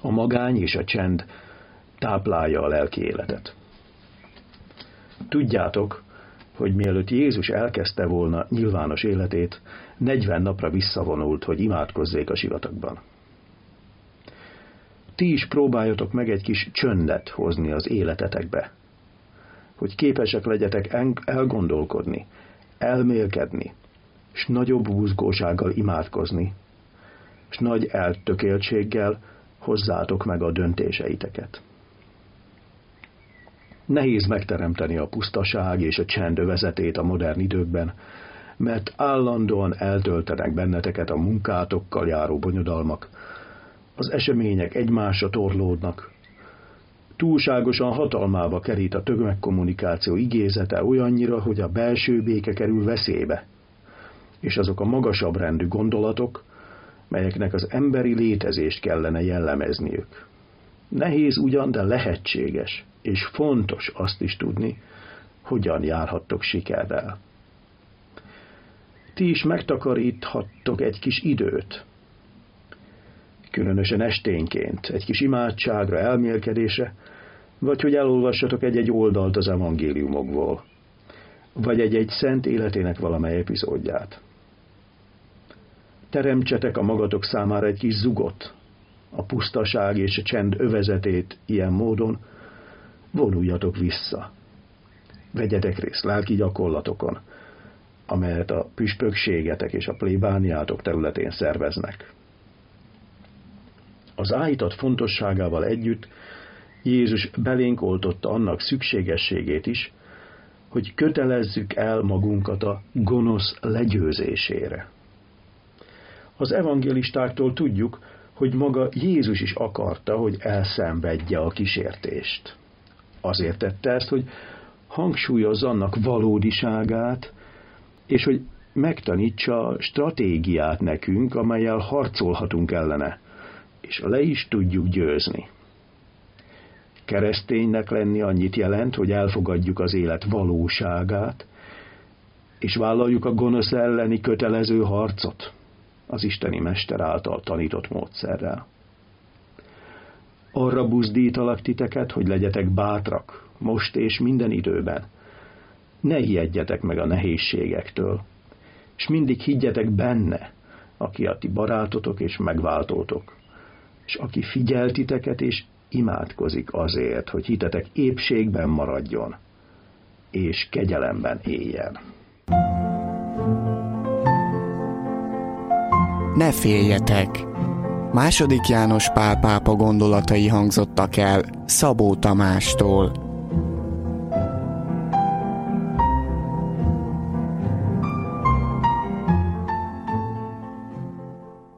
A magány és a csend táplálja a lelki életet. Tudjátok, hogy mielőtt Jézus elkezdte volna nyilvános életét, 40 napra visszavonult, hogy imádkozzék a sivatagban. Ti is próbáljatok meg egy kis csöndet hozni az életetekbe, hogy képesek legyetek elgondolkodni, elmélkedni, s nagyobb buzgósággal imádkozni, s nagy eltökéltséggel hozzátok meg a döntéseiteket. Nehéz megteremteni a pusztaság és a csend övezetét a modern időkben, mert állandóan eltöltenek benneteket a munkátokkal járó bonyodalmak, az események egymásra torlódnak, túlságosan hatalmába kerít a tömegkommunikáció igézete olyannyira, hogy a belső béke kerül veszélybe, és azok a magasabb rendű gondolatok, melyeknek az emberi létezést kellene jellemezniük. Nehéz ugyan, de lehetséges, és fontos azt is tudni, hogyan járhattok sikerrel. Ti is megtakaríthattok egy kis időt, különösen esténként, egy kis imádságra, elmélkedésre, vagy hogy elolvassatok egy-egy oldalt az evangéliumokból, vagy egy-egy szent életének valamely epizódját. Teremtsetek a magatok számára egy kis zugot, a pusztaság és a csend övezetét ilyen módon, vonuljatok vissza. Vegyetek részt lelki gyakorlatokon, amelyet a püspökségetek és a plébániátok területén szerveznek. Az áhítat fontosságával együtt Jézus belénk oltotta annak szükségességét is, hogy kötelezzük el magunkat a gonosz legyőzésére. Az evangélistáktól tudjuk, hogy maga Jézus is akarta, hogy elszenvedje a kísértést. Azért tette ezt, hogy hangsúlyozza annak valódiságát, és hogy megtanítsa a stratégiát nekünk, amellyel harcolhatunk ellene, és le is tudjuk győzni. Kereszténynek lenni annyit jelent, hogy elfogadjuk az élet valóságát, és vállaljuk a gonosz elleni kötelező harcot az isteni mester által tanított módszerrel. Arra buzdítalak titeket, hogy legyetek bátrak, most és minden időben. Ne ijedjetek meg a nehézségektől, és mindig higgyetek benne, aki a ti barátotok és megváltótok, és aki figyel titeket és imádkozik azért, hogy hitetek épségben maradjon, és kegyelemben éljen. Ne féljetek! II. János Pál pápa gondolatai hangzottak el Szabó Tamástól.